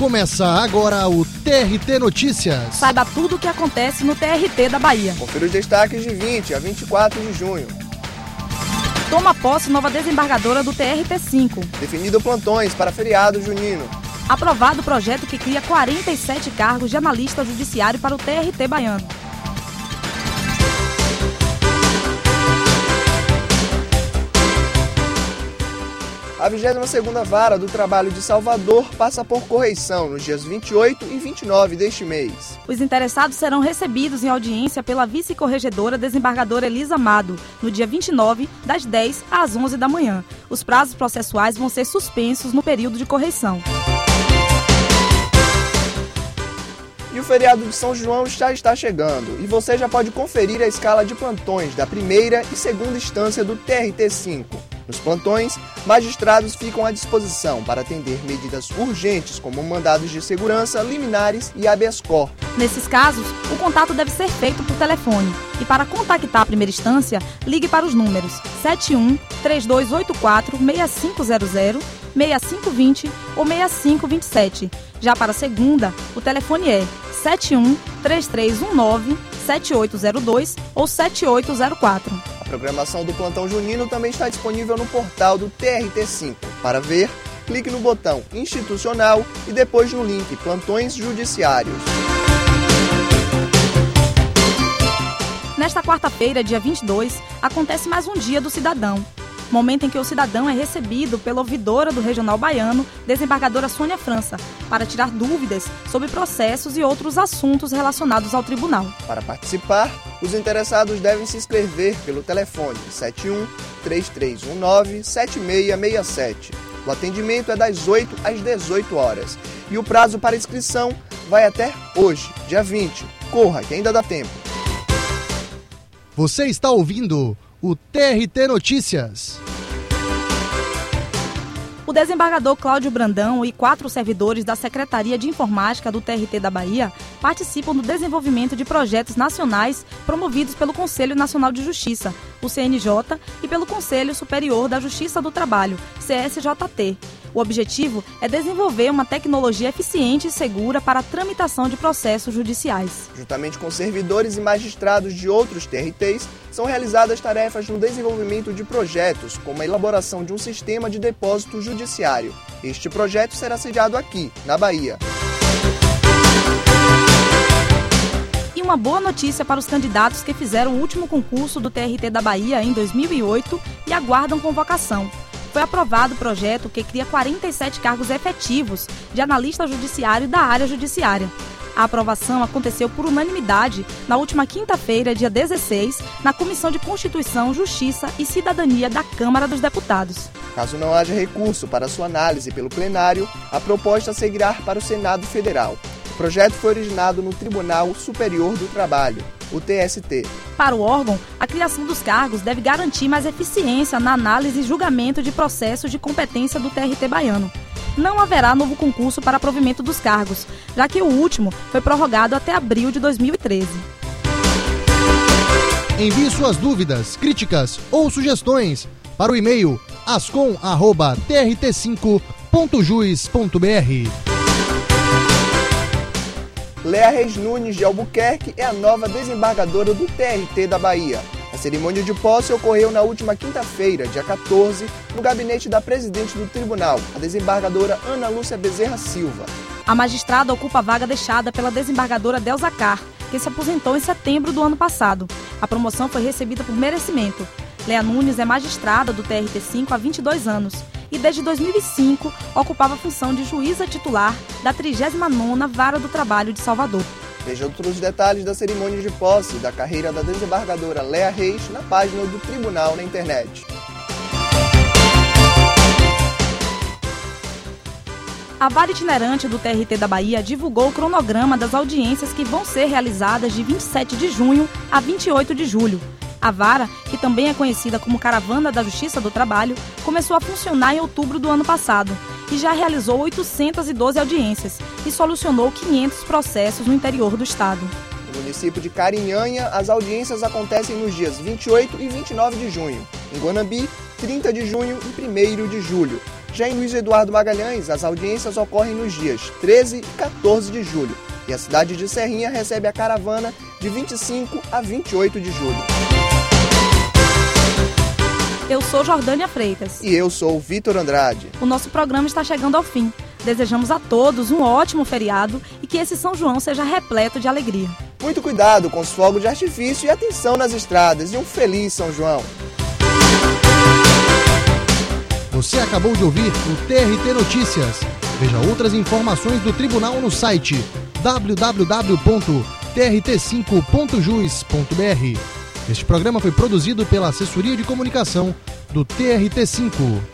Começa agora o TRT Notícias. Saiba tudo o que acontece no TRT da Bahia. Confira os destaques de 20 a 24 de junho. Toma posse nova desembargadora do TRT5. Definido plantões para feriado junino. Aprovado o projeto que cria 47 cargos de analista judiciário para o TRT baiano. A 22ª Vara do Trabalho de Salvador passa por correição nos dias 28 e 29 deste mês. Os interessados serão recebidos em audiência pela vice-corregedora desembargadora Elisa Amado, no dia 29, das 10 às 11 da manhã. Os prazos processuais vão ser suspensos no período de correição. E o feriado de São João já está chegando e você já pode conferir a escala de plantões da primeira e segunda instância do TRT5. Nos plantões, magistrados ficam à disposição para atender medidas urgentes como mandados de segurança, liminares e habeas corpus. Nesses casos, o contato deve ser feito por telefone. E para contactar a primeira instância, ligue para os números 71-3284-6500, 6520 ou 6527. Já para a segunda, o telefone é 71-3319-7802 ou 7804. A programação do plantão junino também está disponível no portal do TRT5. Para ver, clique no botão institucional e depois no link Plantões Judiciários. Nesta quarta-feira, dia 22, acontece mais um Dia do Cidadão. Momento em que o cidadão é recebido pela ouvidora do Regional Baiano, desembargadora Sônia França, para tirar dúvidas sobre processos e outros assuntos relacionados ao tribunal. Para participar, os interessados devem se inscrever pelo telefone 71-3319-7667. O atendimento é das 8 às 18 horas e o prazo para inscrição vai até hoje, dia 20. Corra, que ainda dá tempo. Você está ouvindo o TRT Notícias. O desembargador Cláudio Brandão e 4 servidores da Secretaria de Informática do TRT da Bahia participam do desenvolvimento de projetos nacionais promovidos pelo Conselho Nacional de Justiça, o CNJ, e pelo Conselho Superior da Justiça do Trabalho, CSJT. O objetivo é desenvolver uma tecnologia eficiente e segura para a tramitação de processos judiciais. Juntamente com servidores e magistrados de outros TRTs, são realizadas tarefas no desenvolvimento de projetos, como a elaboração de um sistema de depósito judiciário. Este projeto será sediado aqui, na Bahia. E uma boa notícia para os candidatos que fizeram o último concurso do TRT da Bahia em 2008 e aguardam convocação. Foi aprovado o projeto que cria 47 cargos efetivos de analista judiciário da área judiciária. A aprovação aconteceu por unanimidade na última quinta-feira, dia 16, na Comissão de Constituição, Justiça e Cidadania da Câmara dos Deputados. Caso não haja recurso para sua análise pelo plenário, a proposta seguirá para o Senado Federal. O projeto foi originado no Tribunal Superior do Trabalho, o TST. Para o órgão, a criação dos cargos deve garantir mais eficiência na análise e julgamento de processos de competência do TRT baiano. Não haverá novo concurso para provimento dos cargos, já que o último foi prorrogado até abril de 2013. Envie suas dúvidas, críticas ou sugestões para o e-mail ascom@trt5.juiz.br. Lea Reis Nunes de Albuquerque é a nova desembargadora do TRT da Bahia. A cerimônia de posse ocorreu na última quinta-feira, dia 14, no gabinete da presidente do tribunal, a desembargadora Ana Lúcia Bezerra Silva. A magistrada ocupa a vaga deixada pela desembargadora Delza Carr, que se aposentou em setembro do ano passado. A promoção foi recebida por merecimento. Lea Nunes é magistrada do TRT5 há 22 anos e desde 2005 ocupava a função de juíza titular da 39ª Vara do Trabalho de Salvador. Veja outros detalhes da cerimônia de posse da carreira da desembargadora Lea Reis na página do tribunal na internet. A Vara Itinerante do TRT da Bahia divulgou o cronograma das audiências que vão ser realizadas de 27 de junho a 28 de julho. A vara, que também é conhecida como Caravana da Justiça do Trabalho, começou a funcionar em outubro do ano passado e já realizou 812 audiências e solucionou 500 processos no interior do estado. No município de Carinhanha, as audiências acontecem nos dias 28 e 29 de junho. Em Guanambi, 30 de junho e 1º de julho. Já em Luiz Eduardo Magalhães, as audiências ocorrem nos dias 13 e 14 de julho. E a cidade de Serrinha recebe a caravana de 25 a 28 de julho. Eu sou Jordânia Freitas. E eu sou o Vitor Andrade. O nosso programa está chegando ao fim. Desejamos a todos um ótimo feriado e que esse São João seja repleto de alegria. Muito cuidado com os fogos de artifício e atenção nas estradas. E um feliz São João. Você acabou de ouvir o TRT Notícias. Veja outras informações do tribunal no site www.trt5.jus.br. Este programa foi produzido pela Assessoria de Comunicação do TRT5.